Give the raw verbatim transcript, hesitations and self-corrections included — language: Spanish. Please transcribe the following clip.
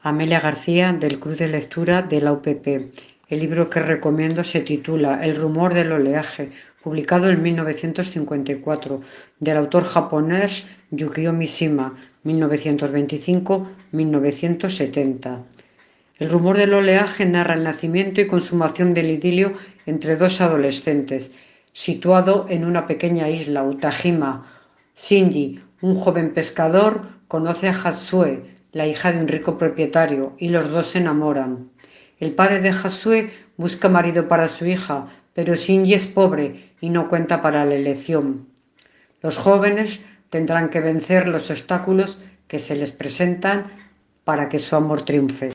Amelia García, del Club de Lectura de la U P P. El libro que recomiendo se titula El rumor del oleaje, publicado en mil novecientos cincuenta y cuatro, del autor japonés Yukio Mishima, mil novecientos veinticinco a mil novecientos setenta. El rumor del oleaje narra el nacimiento y consumación del idilio entre dos adolescentes, situado en una pequeña isla, Utajima. Shinji, un joven pescador, conoce a Hatsue, la hija de un rico propietario, y los dos se enamoran. El padre de Hatsue busca marido para su hija, pero Shinji es pobre y no cuenta para la elección. Los jóvenes tendrán que vencer los obstáculos que se les presentan para que su amor triunfe.